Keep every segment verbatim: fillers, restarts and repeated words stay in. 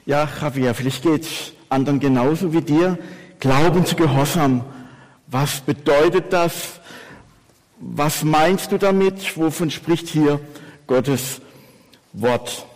Ja, Javier, vielleicht geht's anderen genauso wie dir. Glauben zu Gehorsam. Was bedeutet das? Was meinst du damit? Wovon spricht hier Gottes Wort?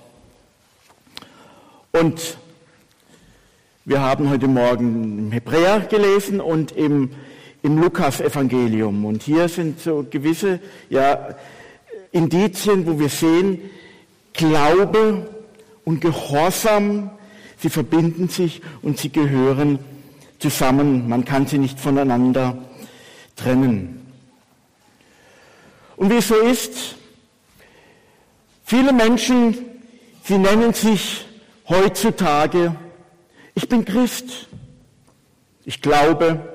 Und wir haben heute Morgen im Hebräer gelesen und im, im Lukas-Evangelium. Und hier sind so gewisse ja, Indizien, wo wir sehen, Glaube und Gehorsam, sie verbinden sich und sie gehören zusammen. Man kann sie nicht voneinander trennen. Und wie es so ist, viele Menschen, sie nennen sich heutzutage, ich bin Christ, ich glaube.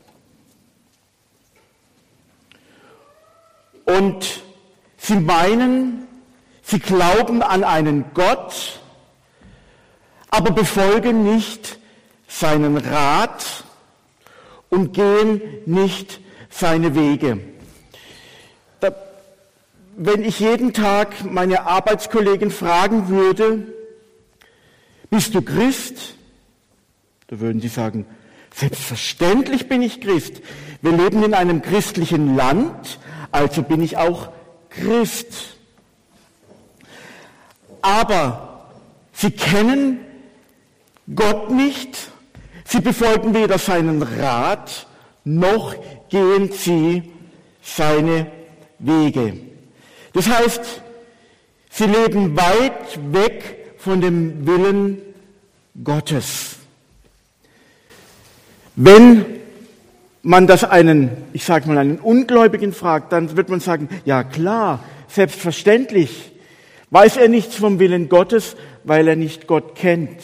Und sie meinen, sie glauben an einen Gott, aber befolgen nicht seinen Rat und gehen nicht seine Wege. Da, wenn ich jeden Tag meine Arbeitskollegen fragen würde, bist du Christ? Da würden sie sagen, selbstverständlich bin ich Christ. Wir leben in einem christlichen Land, also bin ich auch Christ. Aber sie kennen Gott nicht, sie befolgen weder seinen Rat, noch gehen sie seine Wege. Das heißt, sie leben weit weg von dem Willen Gottes. Wenn man das einen, ich sage mal, einen Ungläubigen fragt, dann wird man sagen, ja klar, selbstverständlich weiß er nichts vom Willen Gottes, weil er nicht Gott kennt.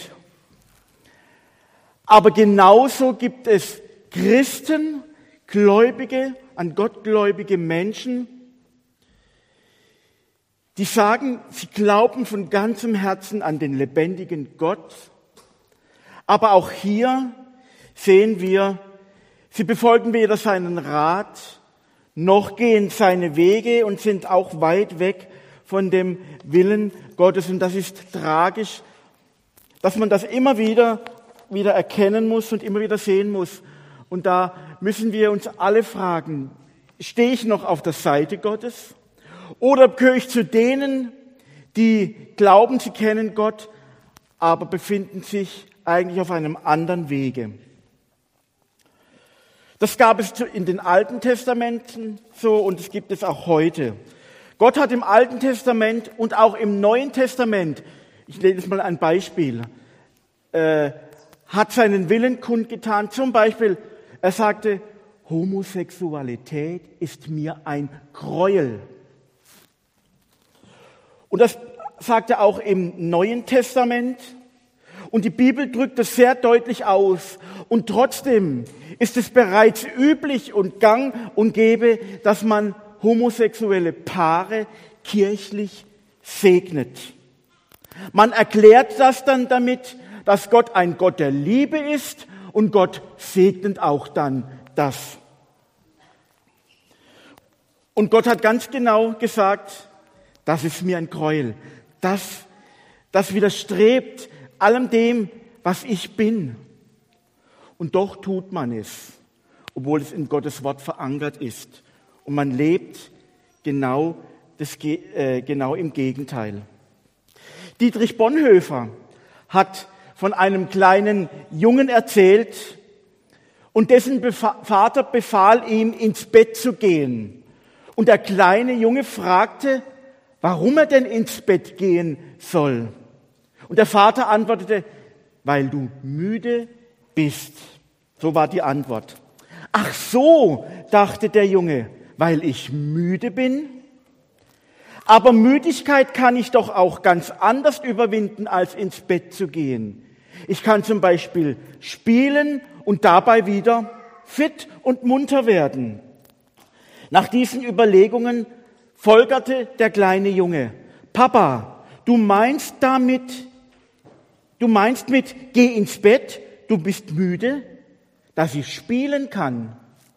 Aber genauso gibt es Christen, Gläubige, an Gott gläubige Menschen, die sagen, sie glauben von ganzem Herzen an den lebendigen Gott. Aber auch hier sehen wir, sie befolgen weder seinen Rat, noch gehen seine Wege und sind auch weit weg von dem Willen Gottes. Und das ist tragisch, dass man das immer wieder, wieder erkennen muss und immer wieder sehen muss. Und da müssen wir uns alle fragen, stehe ich noch auf der Seite Gottes? Oder gehöre ich zu denen, die glauben, sie kennen Gott, aber befinden sich eigentlich auf einem anderen Wege? Das gab es in den Alten Testamenten so und es gibt es auch heute. Gott hat im Alten Testament und auch im Neuen Testament, ich nenne jetzt mal ein Beispiel, äh, hat seinen Willen kundgetan. Zum Beispiel, er sagte, Homosexualität ist mir ein Gräuel. Und das sagt er auch im Neuen Testament. Und die Bibel drückt das sehr deutlich aus. Und trotzdem ist es bereits üblich und gang und gäbe, dass man homosexuelle Paare kirchlich segnet. Man erklärt das dann damit, dass Gott ein Gott der Liebe ist und Gott segnet auch dann das. Und Gott hat ganz genau gesagt, das ist mir ein Gräuel. Das, das widerstrebt allem dem, was ich bin. Und doch tut man es, obwohl es in Gottes Wort verankert ist. Und man lebt genau, das, äh, genau im Gegenteil. Dietrich Bonhoeffer hat von einem kleinen Jungen erzählt und dessen Befa- Vater befahl ihm, ins Bett zu gehen. Und der kleine Junge fragte, warum er denn ins Bett gehen soll. Und der Vater antwortete, weil du müde bist. So war die Antwort. Ach so, dachte der Junge, weil ich müde bin? Aber Müdigkeit kann ich doch auch ganz anders überwinden, als ins Bett zu gehen. Ich kann zum Beispiel spielen und dabei wieder fit und munter werden. Nach diesen Überlegungen folgerte der kleine Junge, Papa, du meinst damit, du meinst mit, geh ins Bett, du bist müde, dass ich spielen kann.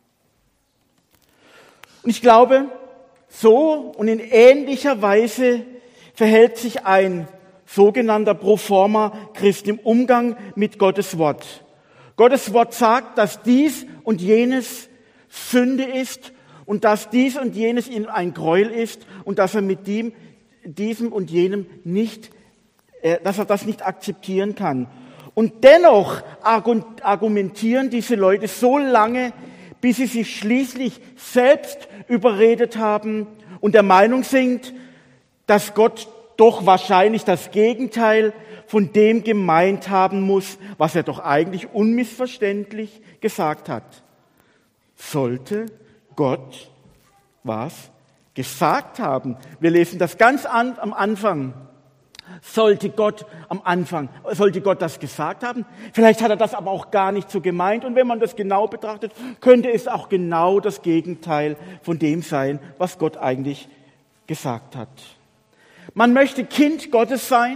Und ich glaube, so und in ähnlicher Weise verhält sich ein sogenannter Proforma-Christ im Umgang mit Gottes Wort. Gottes Wort sagt, dass dies und jenes Sünde ist und dass dies und jenes ihm ein Gräuel ist und dass er mit dem, diesem und jenem nicht, äh, dass er das nicht akzeptieren kann. Und dennoch argumentieren diese Leute so lange, bis sie sich schließlich selbst überredet haben und der Meinung sind, dass Gott doch wahrscheinlich das Gegenteil von dem gemeint haben muss, was er doch eigentlich unmissverständlich gesagt hat. Sollte Gott was gesagt haben? Wir lesen das ganz an, am Anfang. Sollte Gott am Anfang, sollte Gott das gesagt haben? Vielleicht hat er das aber auch gar nicht so gemeint. Und wenn man das genau betrachtet, könnte es auch genau das Gegenteil von dem sein, was Gott eigentlich gesagt hat. Man möchte Kind Gottes sein,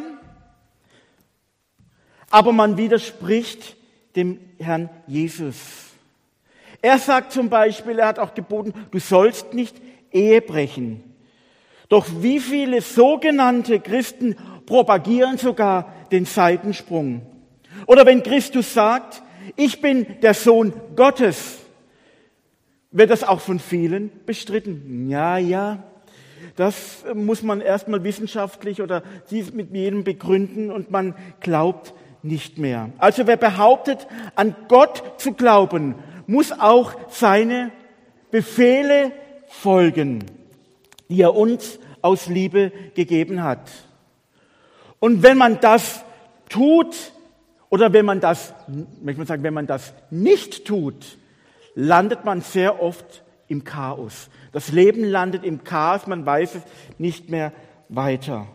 aber man widerspricht dem Herrn Jesus. Er sagt zum Beispiel, er hat auch geboten, du sollst nicht Ehe brechen. Doch wie viele sogenannte Christen propagieren sogar den Seitensprung. Oder wenn Christus sagt, ich bin der Sohn Gottes, wird das auch von vielen bestritten. Ja, ja, das muss man erstmal wissenschaftlich oder dies mit jedem begründen und man glaubt nicht mehr. Also wer behauptet, an Gott zu glauben, muss auch seine Befehle folgen, die er uns aus Liebe gegeben hat. Und wenn man das tut, oder wenn man das, möchte man sagen, wenn man das nicht tut, landet man sehr oft im Chaos. Das Leben landet im Chaos, man weiß es nicht mehr weiter.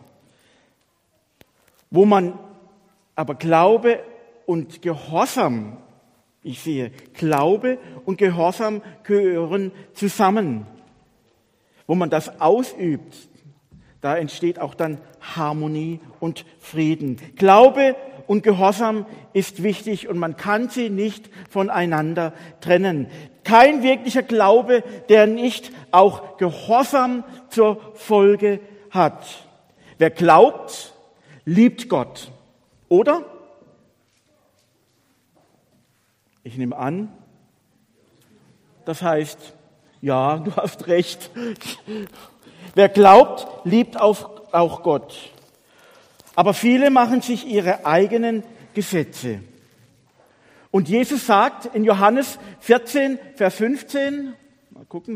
Wo man aber Glaube und Gehorsam, ich sehe, Glaube und Gehorsam gehören zusammen. Wo man das ausübt, da entsteht auch dann Harmonie und Frieden. Glaube und Gehorsam ist wichtig und man kann sie nicht voneinander trennen. Kein wirklicher Glaube, der nicht auch Gehorsam zur Folge hat. Wer glaubt, liebt Gott. Oder? Ich nehme an, das heißt, ja, du hast recht. Wer glaubt, liebt auch Gott. Aber viele machen sich ihre eigenen Gesetze. Und Jesus sagt in Johannes vierzehn, Vers fünfzehn, mal gucken.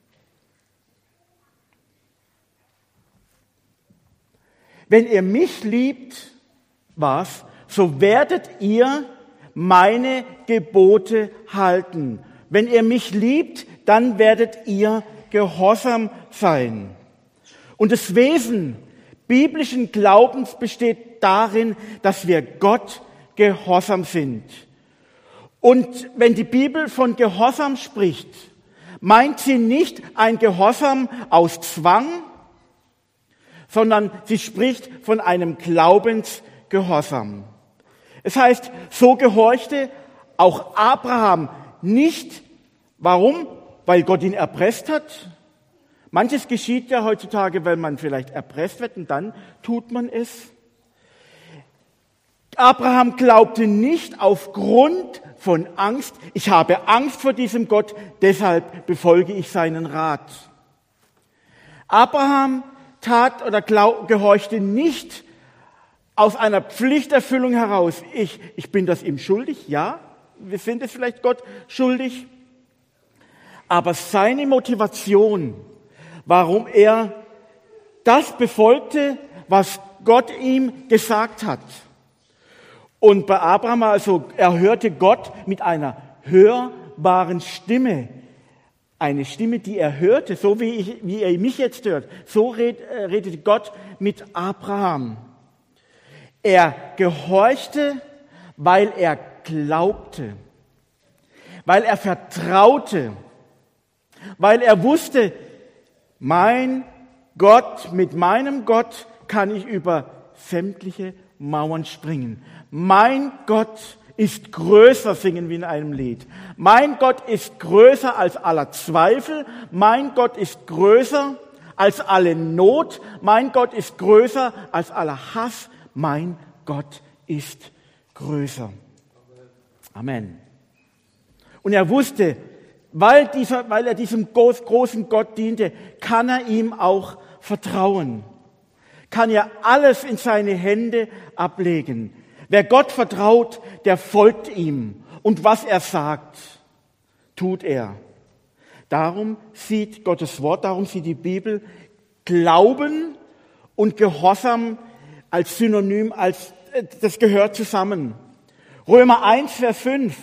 Wenn ihr mich liebt, was, so werdet ihr meine Gebote halten. Wenn ihr mich liebt, dann werdet ihr gehorsam sein. Und das Wesen biblischen Glaubens besteht darin, dass wir Gott gehorsam sind. Und wenn die Bibel von Gehorsam spricht, meint sie nicht ein Gehorsam aus Zwang, sondern sie spricht von einem Glaubensgehorsam. Es heißt, so gehorchte auch Abraham nicht. Warum? Weil Gott ihn erpresst hat. Manches geschieht ja heutzutage, weil man vielleicht erpresst wird und dann tut man es. Abraham glaubte nicht aufgrund von Angst. Ich habe Angst vor diesem Gott, deshalb befolge ich seinen Rat. Abraham tat oder glaub, gehorchte nicht aus einer Pflichterfüllung heraus. Ich, ich bin das ihm schuldig, ja, wir sind es vielleicht Gott schuldig. Aber seine Motivation, warum er das befolgte, was Gott ihm gesagt hat. Und bei Abraham also, er hörte Gott mit einer hörbaren Stimme. Eine Stimme, die er hörte, so wie, ich, wie er mich jetzt hört. So red, äh, redete Gott mit Abraham. Er gehorchte, weil er glaubte, weil er vertraute, weil er wusste, mein Gott, mit meinem Gott kann ich über sämtliche Mauern springen. Mein Gott ist größer, singen wir in einem Lied. Mein Gott ist größer als aller Zweifel. Mein Gott ist größer als alle Not. Mein Gott ist größer als aller Hass. mein Gott ist größer. Amen. Und er wusste, weil, dieser, weil er diesem großen Gott diente, kann er ihm auch vertrauen. Kann er alles in seine Hände ablegen. Wer Gott vertraut, der folgt ihm. Und was er sagt, tut er. Darum sieht Gottes Wort, darum sieht die Bibel Glauben und Gehorsam als Synonym, als das gehört zusammen. Römer eins, Vers fünf.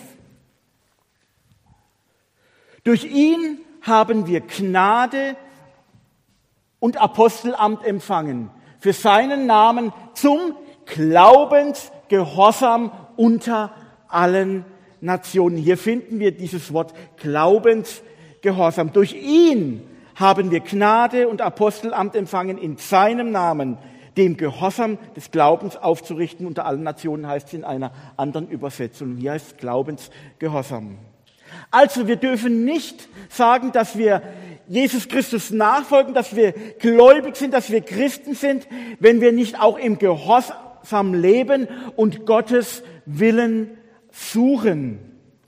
Durch ihn haben wir Gnade und Apostelamt empfangen, für seinen Namen zum Glaubensgehorsam unter allen Nationen. Hier finden wir dieses Wort Glaubensgehorsam. Durch ihn haben wir Gnade und Apostelamt empfangen in seinem Namen, dem Gehorsam des Glaubens aufzurichten unter allen Nationen, heißt es in einer anderen Übersetzung. Hier heißt es Glaubensgehorsam. Also wir dürfen nicht sagen, dass wir Jesus Christus nachfolgen, dass wir gläubig sind, dass wir Christen sind, wenn wir nicht auch im Gehorsam leben und Gottes Willen suchen.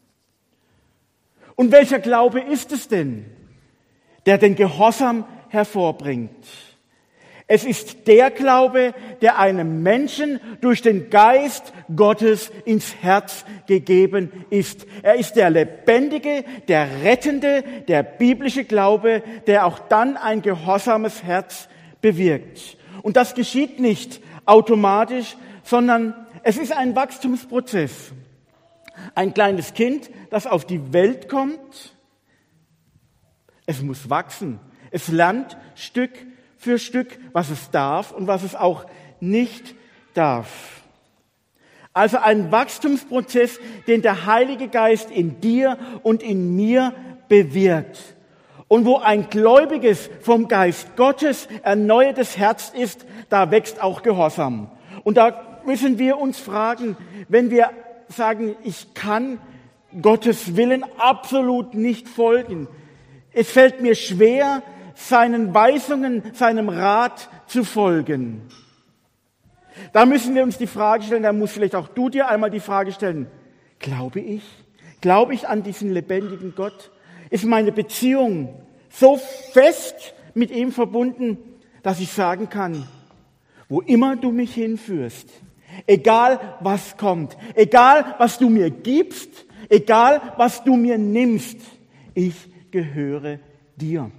Und welcher Glaube ist es denn, der den Gehorsam hervorbringt? Es ist der Glaube, der einem Menschen durch den Geist Gottes ins Herz gegeben ist. Er ist der lebendige, der rettende, der biblische Glaube, der auch dann ein gehorsames Herz bewirkt. Und das geschieht nicht automatisch, sondern es ist ein Wachstumsprozess. Ein kleines Kind, das auf die Welt kommt, es muss wachsen. Es lernt Stück für Stück, was es darf und was es auch nicht darf. Also ein Wachstumsprozess, den der Heilige Geist in dir und in mir bewirkt. Und wo ein gläubiges, vom Geist Gottes erneuertes Herz ist, da wächst auch Gehorsam. Und da müssen wir uns fragen, wenn wir sagen, ich kann Gottes Willen absolut nicht folgen. Es fällt mir schwer, seinen Weisungen, seinem Rat zu folgen. Da müssen wir uns die Frage stellen, da musst vielleicht auch du dir einmal die Frage stellen, glaube ich? Glaube ich an diesen lebendigen Gott? Ist meine Beziehung so fest mit ihm verbunden, dass ich sagen kann, wo immer du mich hinführst, egal was kommt, egal was du mir gibst, egal was du mir nimmst, ich gehöre dir.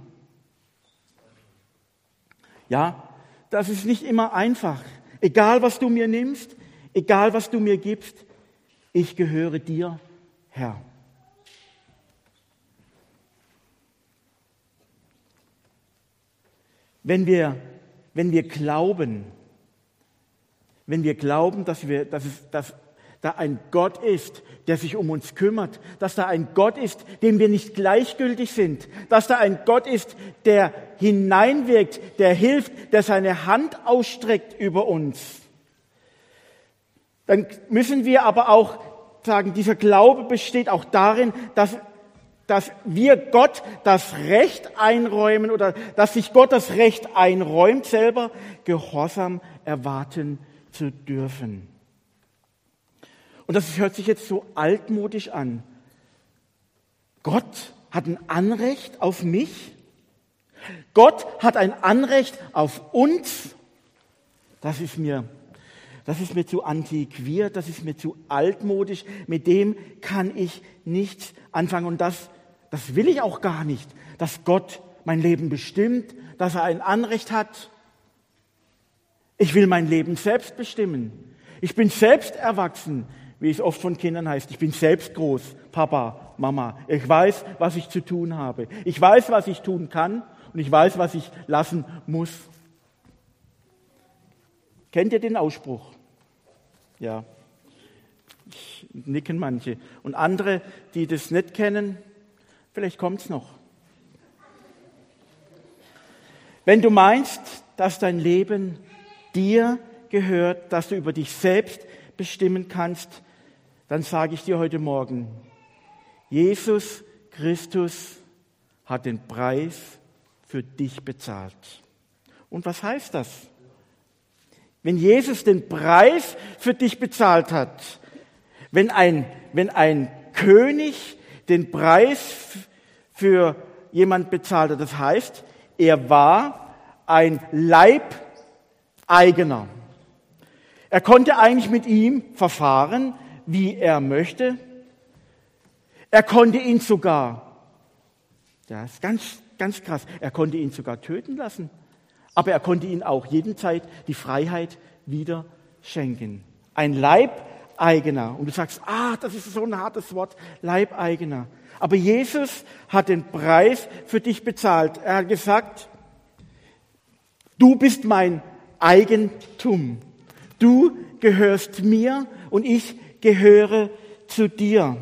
Ja, das ist nicht immer einfach. Egal, was du mir nimmst, egal, was du mir gibst, ich gehöre dir, Herr. Wenn wir, wenn wir glauben, wenn wir glauben, dass wir, dass es, dass da ein Gott ist, der sich um uns kümmert, dass da ein Gott ist, dem wir nicht gleichgültig sind, dass da ein Gott ist, der hineinwirkt, der hilft, der seine Hand ausstreckt über uns. Dann müssen wir aber auch sagen, dieser Glaube besteht auch darin, dass, dass wir Gott das Recht einräumen oder dass sich Gott das Recht einräumt, selber Gehorsam erwarten zu dürfen. Und das hört sich jetzt so altmodisch an. Gott hat ein Anrecht auf mich. Gott hat ein Anrecht auf uns. Das ist mir, das ist mir zu antiquiert, das ist mir zu altmodisch. Mit dem kann ich nichts anfangen. Und das, das will ich auch gar nicht, dass Gott mein Leben bestimmt, dass er ein Anrecht hat. Ich will mein Leben selbst bestimmen. Ich bin selbst erwachsen, wie es oft von Kindern heißt. Ich bin selbst groß, Papa, Mama. Ich weiß, was ich zu tun habe. Ich weiß, was ich tun kann und ich weiß, was ich lassen muss. Kennt ihr den Ausspruch? Ja, ich, nicken manche. Und andere, die das nicht kennen, vielleicht kommt's noch. Wenn du meinst, dass dein Leben dir gehört, dass du über dich selbst bestimmen kannst, dann sage ich dir heute Morgen, Jesus Christus hat den Preis für dich bezahlt. Und was heißt das? Wenn Jesus den Preis für dich bezahlt hat, wenn ein, wenn ein König den Preis für jemand bezahlt hat, das heißt, er war ein Leibeigener. Er konnte eigentlich mit ihm verfahren, wie er möchte. Er konnte ihn sogar, das ist ganz, ganz krass, er konnte ihn sogar töten lassen. Aber er konnte ihnen auch jederzeit die Freiheit wieder schenken. Ein Leibeigener. Und du sagst, ah, das ist so ein hartes Wort, Leibeigener. Aber Jesus hat den Preis für dich bezahlt. Er hat gesagt, du bist mein Eigentum. Du gehörst mir und ich gehöre zu dir.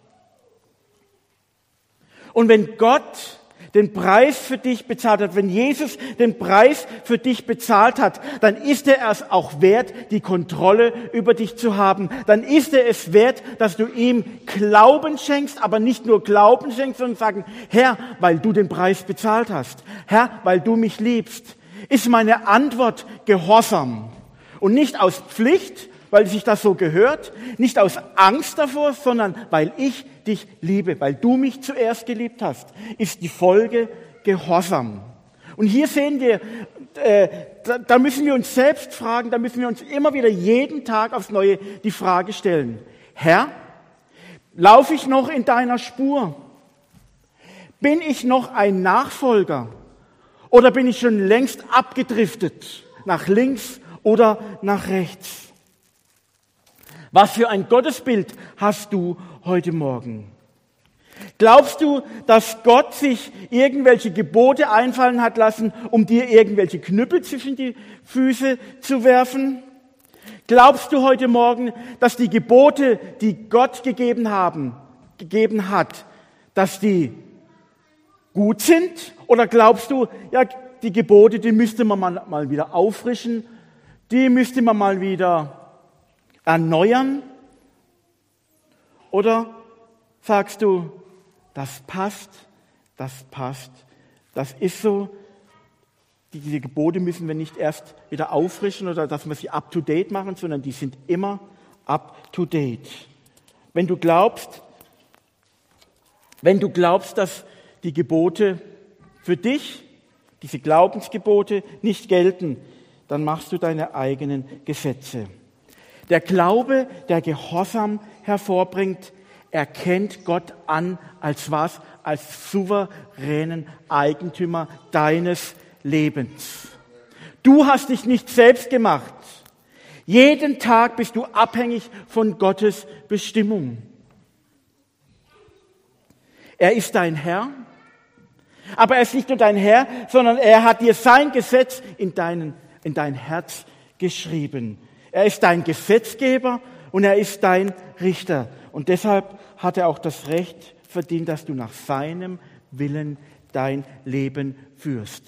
Und wenn Gott den Preis für dich bezahlt hat, wenn Jesus den Preis für dich bezahlt hat, dann ist er es auch wert, die Kontrolle über dich zu haben. Dann ist er es wert, dass du ihm Glauben schenkst, aber nicht nur Glauben schenkst, sondern sagen, Herr, weil du den Preis bezahlt hast. Herr, weil du mich liebst. Ist meine Antwort Gehorsam. Und nicht aus Pflicht, weil sich das so gehört, nicht aus Angst davor, sondern weil ich dich liebe, weil du mich zuerst geliebt hast, ist die Folge Gehorsam. Und hier sehen wir, äh, da, da müssen wir uns selbst fragen, da müssen wir uns immer wieder jeden Tag aufs Neue die Frage stellen, Herr, laufe ich noch in deiner Spur? Bin ich noch ein Nachfolger? Oder bin ich schon längst abgedriftet, nach links oder nach rechts? Was für ein Gottesbild hast du heute Morgen? Glaubst du, dass Gott sich irgendwelche Gebote einfallen hat lassen, um dir irgendwelche Knüppel zwischen die Füße zu werfen? Glaubst du heute Morgen, dass die Gebote, die Gott gegeben haben, gegeben hat, dass die gut sind? Oder glaubst du, ja, die Gebote, die müsste man mal, mal wieder auffrischen, die müsste man mal wieder erneuern? Oder sagst du, das passt, das passt, das ist so, diese Gebote müssen wir nicht erst wieder auffrischen oder dass wir sie up to date machen, sondern die sind immer up to date. Wenn du glaubst, wenn du glaubst, dass die Gebote für dich, diese Glaubensgebote nicht gelten, dann machst du deine eigenen Gesetze. Der Glaube, der Gehorsam hervorbringt, erkennt Gott an als was? Als souveränen Eigentümer deines Lebens. Du hast dich nicht selbst gemacht. Jeden Tag bist du abhängig von Gottes Bestimmung. Er ist dein Herr, aber er ist nicht nur dein Herr, sondern er hat dir sein Gesetz in, deinen, in dein Herz geschrieben. Er ist dein Gesetzgeber und er ist dein Richter. Und deshalb hat er auch das Recht verdient, dass du nach seinem Willen dein Leben führst.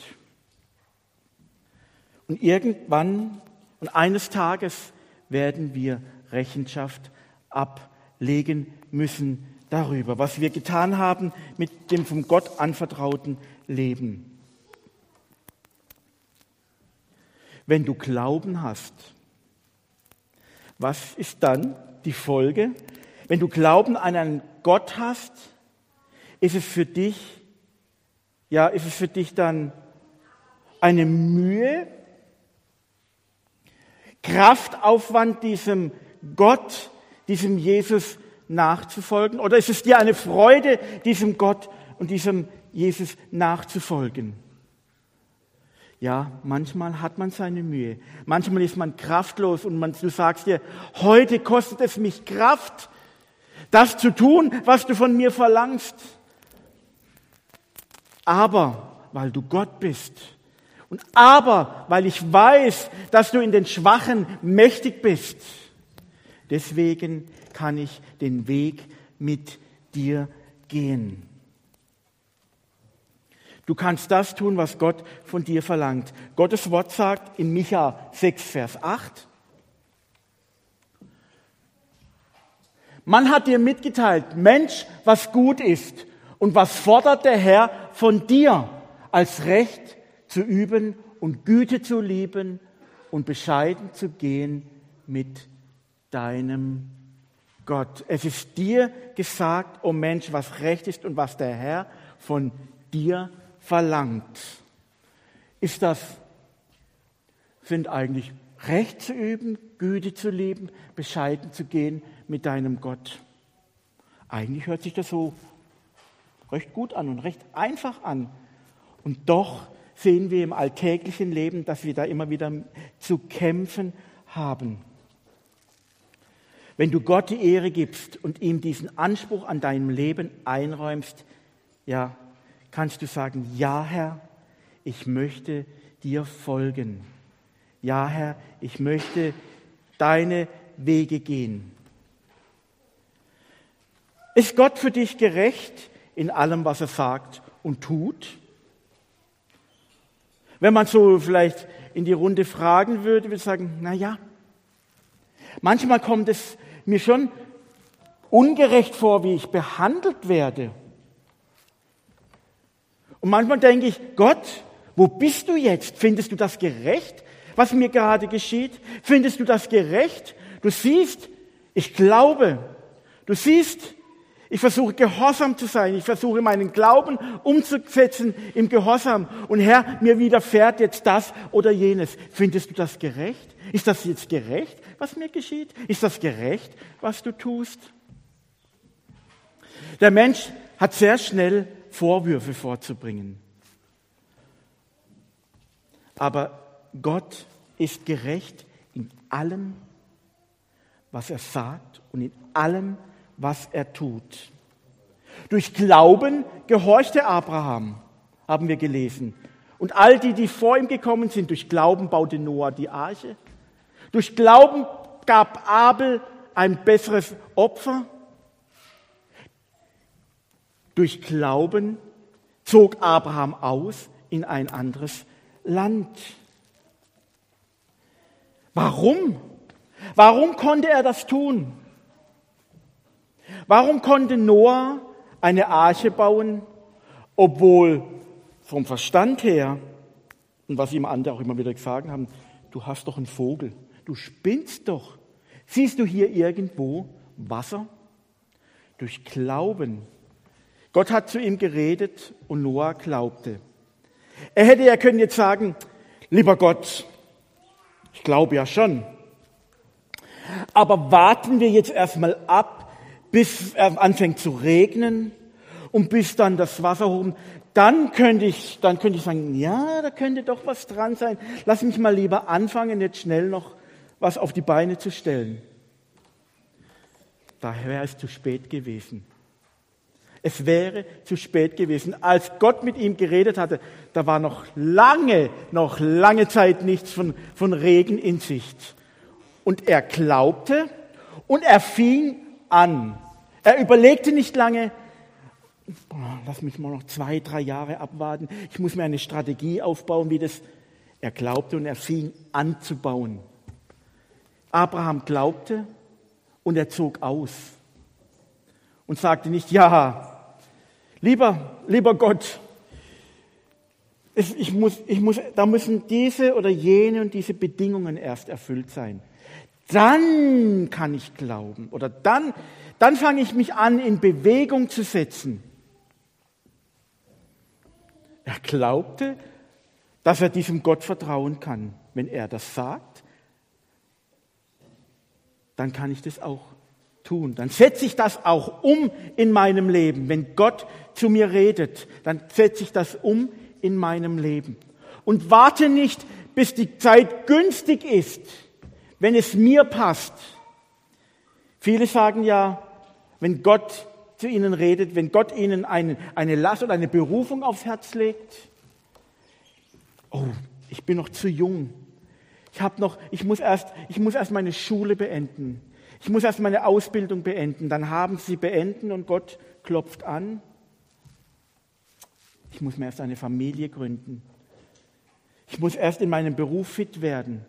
Und irgendwann und eines Tages werden wir Rechenschaft ablegen müssen darüber, was wir getan haben mit dem von Gott anvertrauten Leben. Wenn du Glauben hast, was ist dann die Folge? Wenn du Glauben an einen Gott hast, ist es für dich, ja, ist es für dich dann eine Mühe, Kraftaufwand, diesem Gott, diesem Jesus nachzufolgen? Oder ist es dir eine Freude, diesem Gott und diesem Jesus nachzufolgen? Ja, manchmal hat man seine Mühe. Manchmal ist man kraftlos und man, du sagst dir, heute kostet es mich Kraft, das zu tun, was du von mir verlangst. Aber weil du Gott bist und aber weil ich weiß, dass du in den Schwachen mächtig bist, deswegen kann ich den Weg mit dir gehen. Du kannst das tun, was Gott von dir verlangt. Gottes Wort sagt in Micha sechs, Vers acht, man hat dir mitgeteilt, Mensch, was gut ist und was fordert der Herr von dir, als Recht zu üben und Güte zu lieben und bescheiden zu gehen mit deinem Gott. Es ist dir gesagt, o Mensch, was recht ist und was der Herr von dir verlangt. Ist das, sind eigentlich Recht zu üben, Güte zu lieben, bescheiden zu gehen mit deinem Gott? Eigentlich hört sich das so recht gut an und recht einfach an. Und doch sehen wir im alltäglichen Leben, dass wir da immer wieder zu kämpfen haben. Wenn du Gott die Ehre gibst und ihm diesen Anspruch an deinem Leben einräumst, ja, kannst du sagen, ja Herr, ich möchte dir folgen. Ja Herr, ich möchte deine Wege gehen. Ist Gott für dich gerecht in allem, was er sagt und tut? Wenn man so vielleicht in die Runde fragen würde, würde ich sagen, na ja, manchmal kommt es mir schon ungerecht vor, wie ich behandelt werde. Und manchmal denke ich, Gott, wo bist du jetzt? Findest du das gerecht, was mir gerade geschieht? Findest du das gerecht? Du siehst, ich glaube. Du siehst, ich versuche gehorsam zu sein. Ich versuche meinen Glauben umzusetzen im Gehorsam. Und Herr, mir widerfährt jetzt das oder jenes. Findest du das gerecht? Ist das jetzt gerecht, was mir geschieht? Ist das gerecht, was du tust? Der Mensch hat sehr schnell Vorwürfe vorzubringen. Aber Gott ist gerecht in allem, was er sagt und in allem, was er tut. Durch Glauben gehorchte Abraham, haben wir gelesen. Und all die, die vor ihm gekommen sind, durch Glauben baute Noah die Arche. Durch Glauben gab Abel ein besseres Opfer. Durch Glauben zog Abraham aus in ein anderes Land. Warum? Warum konnte er das tun? Warum konnte Noah eine Arche bauen, obwohl vom Verstand her, und was ihm andere auch immer wieder gesagt haben, du hast doch einen Vogel, du spinnst doch. Siehst du hier irgendwo Wasser? Durch Glauben. Gott hat zu ihm geredet und Noah glaubte. Er hätte ja können jetzt sagen, lieber Gott, ich glaube ja schon, aber warten wir jetzt erstmal ab, bis es anfängt zu regnen und bis dann das Wasser hoch, dann könnte ich, dann könnte ich sagen, ja, da könnte doch was dran sein. Lass mich mal lieber anfangen, jetzt schnell noch was auf die Beine zu stellen. Da wäre es zu spät gewesen. Es wäre zu spät gewesen. Als Gott mit ihm geredet hatte, da war noch lange, noch lange Zeit nichts von, von Regen in Sicht. Und er glaubte und er fing an. Er überlegte nicht lange, lass mich mal noch zwei, drei Jahre abwarten. Ich muss mir eine Strategie aufbauen, wie das. Er glaubte und er fing an zu bauen. Abraham glaubte und er zog aus und sagte nicht, ja, lieber, lieber Gott, es, ich muss, ich muss, da müssen diese oder jene und diese Bedingungen erst erfüllt sein. Dann kann ich glauben oder dann, dann fange ich mich an, in Bewegung zu setzen. Er glaubte, dass er diesem Gott vertrauen kann. Wenn er das sagt, dann kann ich das auch tun. Dann setze ich das auch um in meinem Leben. Wenn Gott zu mir redet, dann setze ich das um in meinem Leben. Und warte nicht, bis die Zeit günstig ist, wenn es mir passt. Viele sagen ja, wenn Gott zu ihnen redet, wenn Gott ihnen eine, eine Last oder eine Berufung aufs Herz legt, oh, ich bin noch zu jung. Ich habe noch, ich muss erst, ich muss erst meine Schule beenden. Ich muss erst meine Ausbildung beenden. Dann haben sie beenden und Gott klopft an. Ich muss mir erst eine Familie gründen. Ich muss erst in meinem Beruf fit werden.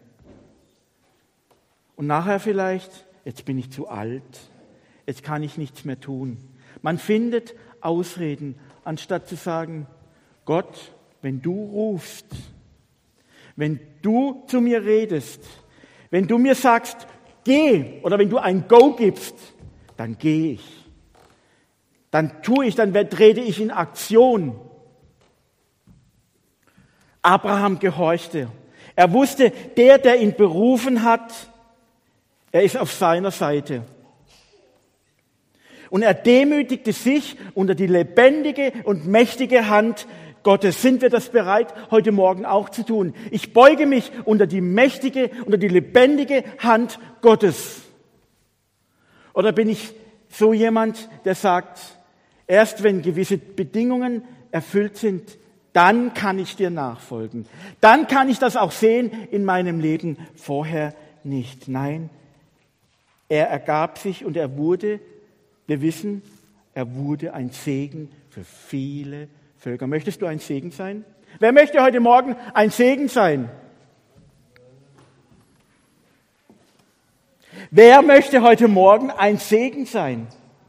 Und nachher vielleicht, jetzt bin ich zu alt, jetzt kann ich nichts mehr tun. Man findet Ausreden, anstatt zu sagen, Gott, wenn du rufst, wenn du zu mir redest, wenn du mir sagst, geh, oder wenn du ein Go gibst, dann gehe ich. Dann tue ich, dann trete ich in Aktion. Abraham gehorchte. Er wusste, der, der ihn berufen hat, er ist auf seiner Seite. Und er demütigte sich unter die lebendige und mächtige Hand Gottes. Sind wir das bereit, heute Morgen auch zu tun? Ich beuge mich unter die mächtige, unter die lebendige Hand Gottes. Oder bin ich so jemand, der sagt, erst wenn gewisse Bedingungen erfüllt sind, dann kann ich dir nachfolgen. Dann kann ich das auch sehen in meinem Leben, vorher nicht. Nein, er ergab sich und er wurde, wir wissen, er wurde ein Segen für viele Völker. Möchtest du ein Segen sein? Wer möchte heute Morgen ein Segen sein? Wer möchte heute Morgen ein Segen sein?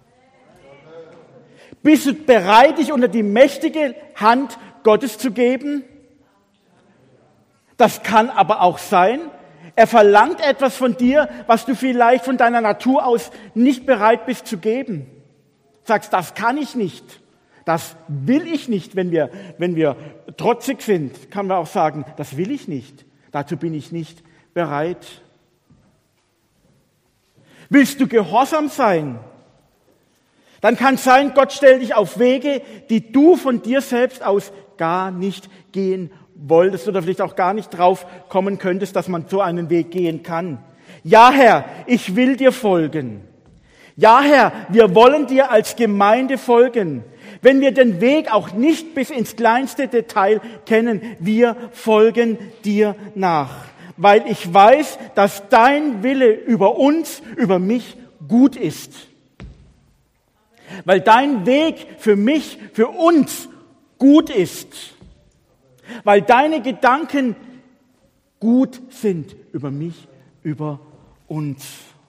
Bist du bereit, dich unter die mächtige Hand Gottes zu geben? Das kann aber auch sein, er verlangt etwas von dir, was du vielleicht von deiner Natur aus nicht bereit bist zu geben. Sagst, das kann ich nicht, das will ich nicht. Wenn wir, wenn wir trotzig sind, kann man auch sagen, das will ich nicht, dazu bin ich nicht bereit. Willst du gehorsam sein? Dann kann es sein, Gott stellt dich auf Wege, die du von dir selbst aus gar nicht gehen wolltest oder vielleicht auch gar nicht drauf kommen könntest, dass man so einen Weg gehen kann. Ja, Herr, ich will dir folgen. Ja, Herr, wir wollen dir als Gemeinde folgen. Wenn wir den Weg auch nicht bis ins kleinste Detail kennen, wir folgen dir nach. Weil ich weiß, dass dein Wille über uns, über mich gut ist. Weil dein Weg für mich, für uns gut ist. Weil deine Gedanken gut sind über mich, über uns.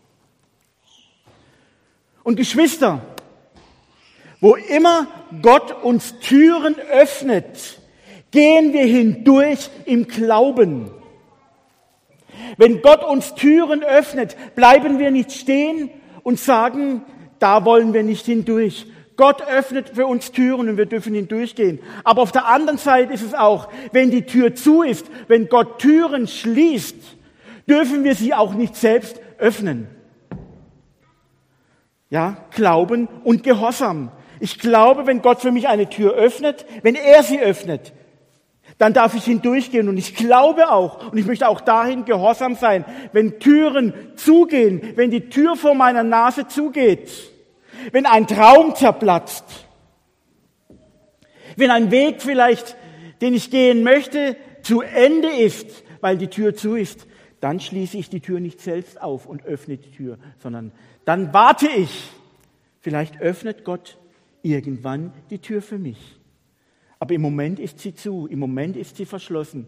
Und Geschwister, wo immer Gott uns Türen öffnet, gehen wir hindurch im Glauben. Wenn Gott uns Türen öffnet, bleiben wir nicht stehen und sagen, da wollen wir nicht hindurch. Gott öffnet für uns Türen und wir dürfen hindurchgehen. Aber auf der anderen Seite ist es auch, wenn die Tür zu ist, wenn Gott Türen schließt, dürfen wir sie auch nicht selbst öffnen. Ja, Glauben und Gehorsam. Ich glaube, wenn Gott für mich eine Tür öffnet, wenn er sie öffnet, dann darf ich hindurchgehen. Und ich glaube auch, und ich möchte auch dahin gehorsam sein, wenn Türen zugehen, wenn die Tür vor meiner Nase zugeht, wenn ein Traum zerplatzt, wenn ein Weg vielleicht, den ich gehen möchte, zu Ende ist, weil die Tür zu ist, dann schließe ich die Tür nicht selbst auf und öffne die Tür, sondern dann warte ich. Vielleicht öffnet Gott irgendwann die Tür für mich. Aber im Moment ist sie zu, im Moment ist sie verschlossen.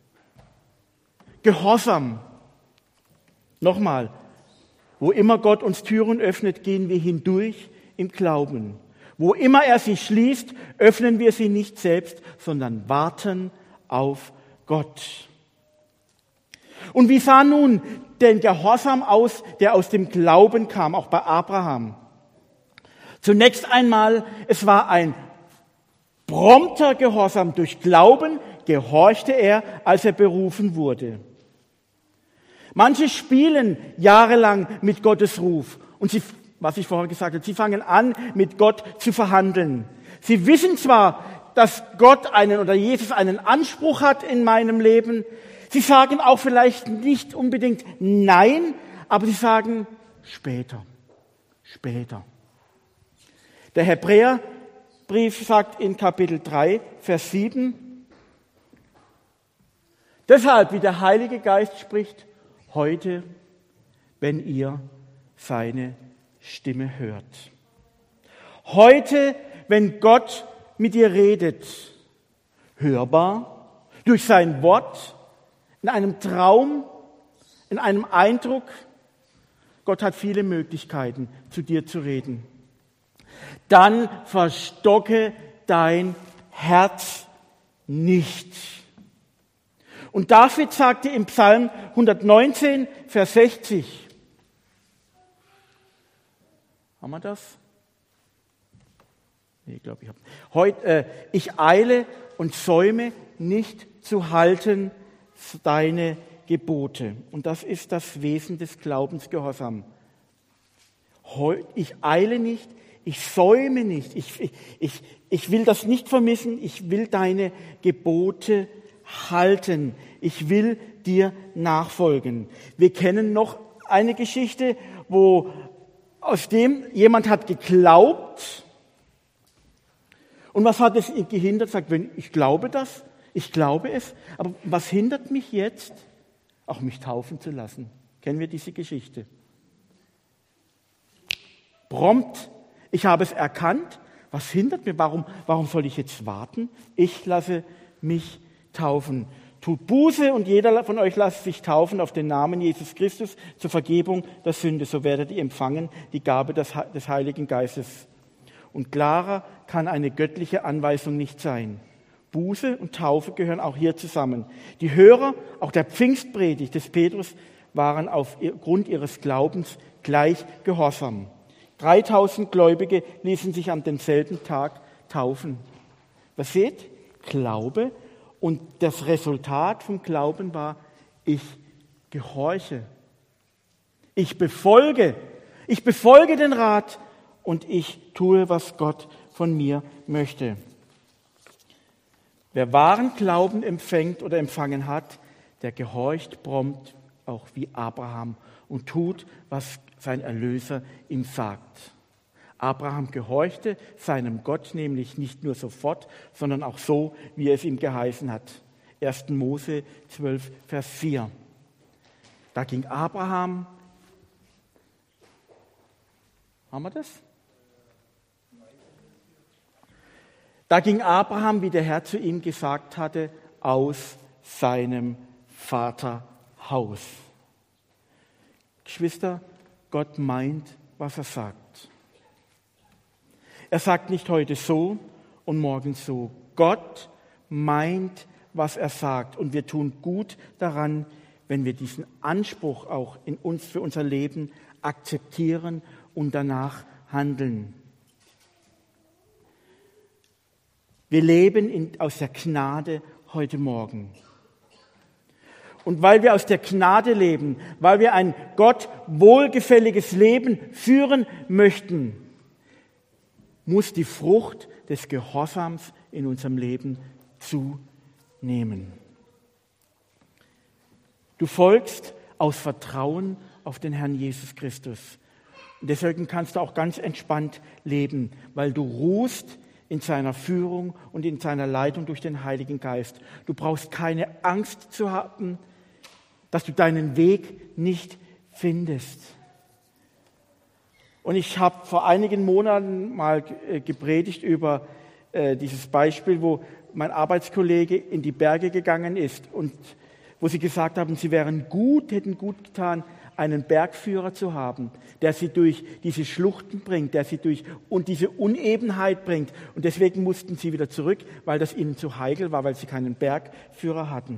Gehorsam. Nochmal, wo immer Gott uns Türen öffnet, gehen wir hindurch im Glauben. Wo immer er sie schließt, öffnen wir sie nicht selbst, sondern warten auf Gott. Und wie sah nun denn der Gehorsam aus, der aus dem Glauben kam, auch bei Abraham? Zunächst einmal, es war ein prompter Gehorsam. Durch Glauben gehorchte er, als er berufen wurde. Manche spielen jahrelang mit Gottes Ruf. Und sie, was ich vorher gesagt habe, sie fangen an, mit Gott zu verhandeln. Sie wissen zwar, dass Gott einen oder Jesus einen Anspruch hat in meinem Leben. Sie sagen auch vielleicht nicht unbedingt Nein, aber sie sagen später, später. Der Hebräerbrief sagt in Kapitel drei, Vers sieben, deshalb, wie der Heilige Geist spricht, heute, wenn ihr seine Stimme hört. Heute, wenn Gott mit dir redet, hörbar, durch sein Wort, in einem Traum, in einem Eindruck. Gott hat viele Möglichkeiten, zu dir zu reden. Dann verstocke dein Herz nicht. Und David sagte im Psalm hundertneunzehn, Vers sechzig. Haben wir das? Nee, ich glaube, ich habe. Heute, äh, ich eile und säume nicht zu halten deine Gebote. Und das ist das Wesen des Glaubensgehorsams. Ich eile nicht, ich säume nicht, ich, ich, ich, ich will das nicht vermissen, ich will deine Gebote halten, ich will dir nachfolgen. Wir kennen noch eine Geschichte, wo aus dem jemand hat geglaubt. Und was hat es ihn gehindert? Sagt, wenn ich glaube das, ich glaube es, aber was hindert mich jetzt, auch mich taufen zu lassen? Kennen wir diese Geschichte? Prompt, ich habe es erkannt. Was hindert mir? Warum, warum soll ich jetzt warten? Ich lasse mich taufen. Tut Buße und jeder von euch lasst sich taufen auf den Namen Jesus Christus zur Vergebung der Sünde. So werdet ihr empfangen die Gabe des Heiligen Geistes. Und klarer kann eine göttliche Anweisung nicht sein. Buße und Taufe gehören auch hier zusammen. Die Hörer, auch der Pfingstpredigt des Petrus, waren aufgrund ihres Glaubens gleich gehorsam. dreitausend Gläubige ließen sich an demselben Tag taufen. Was seht? Glaube. Und das Resultat vom Glauben war, ich gehorche. Ich befolge. Ich befolge den Rat und ich tue, was Gott von mir möchte. Wer wahren Glauben empfängt oder empfangen hat, der gehorcht prompt, auch wie Abraham, und tut, was sein Erlöser ihm sagt. Abraham gehorchte seinem Gott nämlich nicht nur sofort, sondern auch so, wie er es ihm geheißen hat. erster Mose zwölf, Vers vier. Da ging Abraham, haben wir das? Da ging Abraham, wie der Herr zu ihm gesagt hatte, aus seinem Vaterhaus. Geschwister, Gott meint, was er sagt. Er sagt nicht heute so und morgen so. Gott meint, was er sagt. Und wir tun gut daran, wenn wir diesen Anspruch auch in uns für unser Leben akzeptieren und danach handeln. Wir leben in, aus der Gnade heute Morgen. Und weil wir aus der Gnade leben, weil wir ein Gott wohlgefälliges Leben führen möchten, muss die Frucht des Gehorsams in unserem Leben zunehmen. Du folgst aus Vertrauen auf den Herrn Jesus Christus. Und deswegen kannst du auch ganz entspannt leben, weil du ruhst in seiner Führung und in seiner Leitung durch den Heiligen Geist. Du brauchst keine Angst zu haben, dass du deinen Weg nicht findest. Und ich habe vor einigen Monaten mal gepredigt über äh, dieses Beispiel, wo mein Arbeitskollege in die Berge gegangen ist und wo sie gesagt haben, sie wären gut, hätten gut getan, einen Bergführer zu haben, der sie durch diese Schluchten bringt, der sie durch und diese Unebenheit bringt. Und deswegen mussten sie wieder zurück, weil das ihnen zu heikel war, weil sie keinen Bergführer hatten.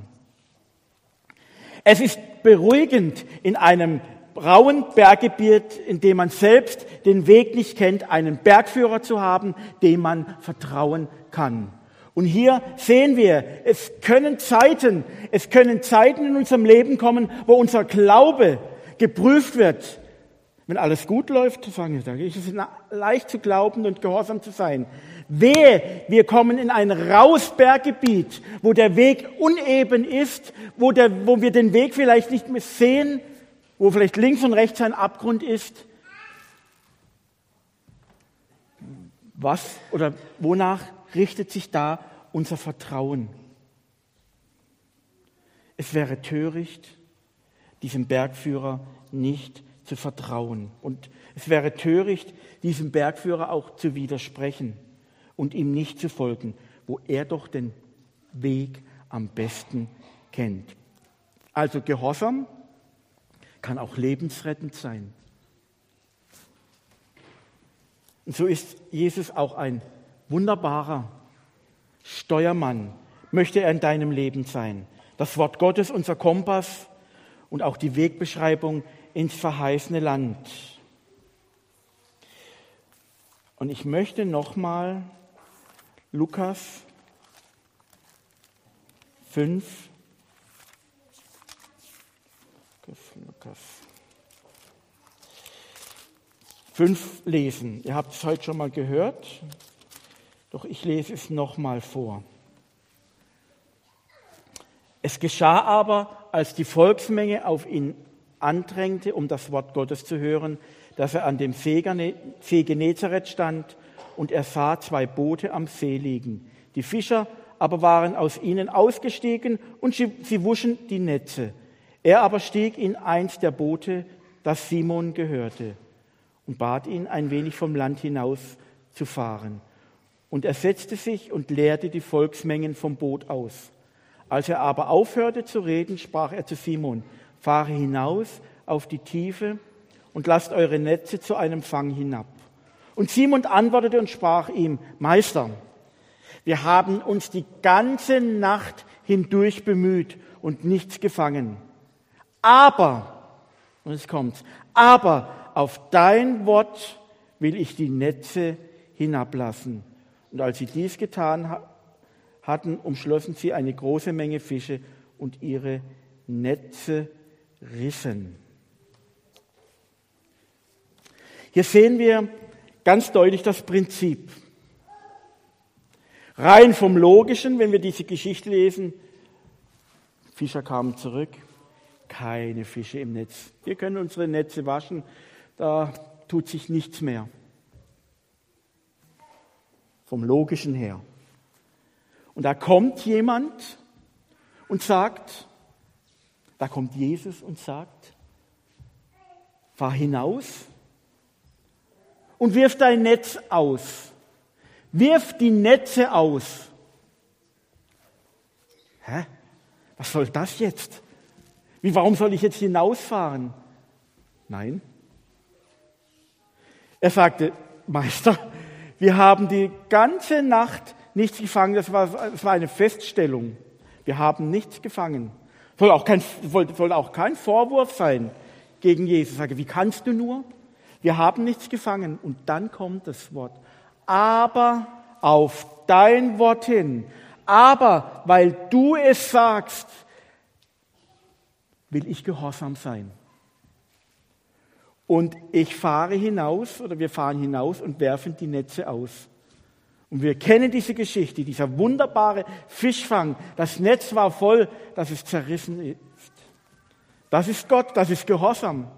Es ist beruhigend, in einem rauen Berggebiet, in dem man selbst den Weg nicht kennt, einen Bergführer zu haben, dem man vertrauen kann. Und hier sehen wir, es können Zeiten, es können Zeiten in unserem Leben kommen, wo unser Glaube geprüft wird. Wenn alles gut läuft, sagen wir, es ist leicht zu glauben und gehorsam zu sein. Wehe, wir kommen in ein raues Berggebiet, wo der Weg uneben ist, wo, der, wo wir den Weg vielleicht nicht mehr sehen, wo vielleicht links und rechts ein Abgrund ist. Was oder wonach richtet sich da unser Vertrauen? Es wäre töricht, diesem Bergführer nicht zu vertrauen. Und es wäre töricht, diesem Bergführer auch zu widersprechen und ihm nicht zu folgen, wo er doch den Weg am besten kennt. Also Gehorsam kann auch lebensrettend sein. Und so ist Jesus auch ein wunderbarer Steuermann, möchte er in deinem Leben sein. Das Wort Gottes, unser Kompass und auch die Wegbeschreibung ins verheißene Land. Und ich möchte nochmal Lukas fünf, Lukas fünf lesen. Ihr habt es heute schon mal gehört, doch ich lese es nochmal vor. Es geschah aber, als die Volksmenge auf ihn andrängte, um das Wort Gottes zu hören, dass er an dem See Genezareth stand und er sah zwei Boote am See liegen. Die Fischer aber waren aus ihnen ausgestiegen und sie wuschen die Netze. Er aber stieg in eins der Boote, das Simon gehörte, und bat ihn, ein wenig vom Land hinaus zu fahren. Und er setzte sich und leerte die Volksmengen vom Boot aus. Als er aber aufhörte zu reden, sprach er zu Simon: Fahre hinaus auf die Tiefe und lasst eure Netze zu einem Fang hinab. Und Simon antwortete und sprach ihm: Meister, wir haben uns die ganze Nacht hindurch bemüht und nichts gefangen. Aber, und es kommt, aber auf dein Wort will ich die Netze hinablassen. Und als sie dies getan hatten, umschlossen sie eine große Menge Fische und ihre Netze rissen. Hier sehen wir ganz deutlich das Prinzip. Rein vom Logischen, wenn wir diese Geschichte lesen, Fischer kamen zurück, keine Fische im Netz. Wir können unsere Netze waschen, da tut sich nichts mehr. Vom Logischen her. Und da kommt jemand und sagt, da kommt Jesus und sagt, fahr hinaus und wirf dein Netz aus. Wirf die Netze aus. Hä? Was soll das jetzt? Wie, warum soll ich jetzt hinausfahren? Nein. Er sagte, Meister, wir haben die ganze Nacht nichts gefangen. Das war, das war eine Feststellung. Wir haben nichts gefangen. Soll auch kein, soll auch kein Vorwurf sein gegen Jesus. Ich sage, wie kannst du nur? Wir haben nichts gefangen. Und dann kommt das Wort. Aber auf dein Wort hin. Aber weil du es sagst, will ich gehorsam sein. Und ich fahre hinaus, oder wir fahren hinaus und werfen die Netze aus. Und wir kennen diese Geschichte, dieser wunderbare Fischfang. Das Netz war voll, dass es zerrissen ist. Das ist Gott, das ist Gehorsam.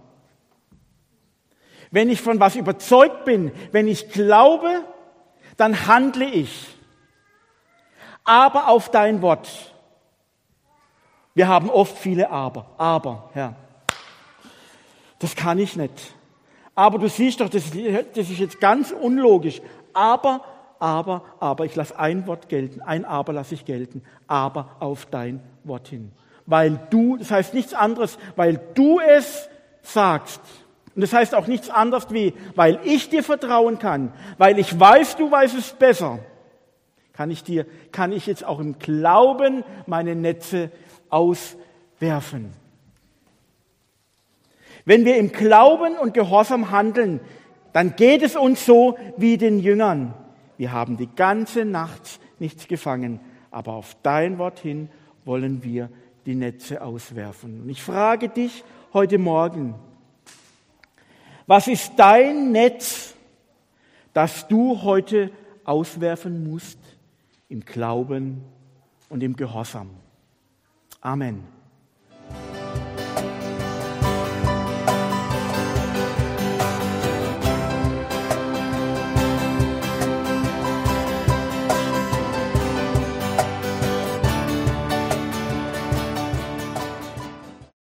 Wenn ich von was überzeugt bin, wenn ich glaube, dann handle ich. Aber auf dein Wort. Wir haben oft viele Aber. Aber, Herr. Das kann ich nicht. Aber du siehst doch, das ist jetzt ganz unlogisch. Aber, aber, aber, ich lasse ein Wort gelten, ein Aber lasse ich gelten. Aber auf dein Wort hin. Weil du, das heißt nichts anderes, weil du es sagst. Und das heißt auch nichts anderes wie, weil ich dir vertrauen kann, weil ich weiß, du weißt es besser, kann ich dir, kann ich jetzt auch im Glauben meine Netze auswerfen. Wenn wir im Glauben und Gehorsam handeln, dann geht es uns so wie den Jüngern. Wir haben die ganze Nacht nichts gefangen, aber auf dein Wort hin wollen wir die Netze auswerfen. Und ich frage dich heute Morgen, was ist dein Netz, das du heute auswerfen musst im Glauben und im Gehorsam? Amen.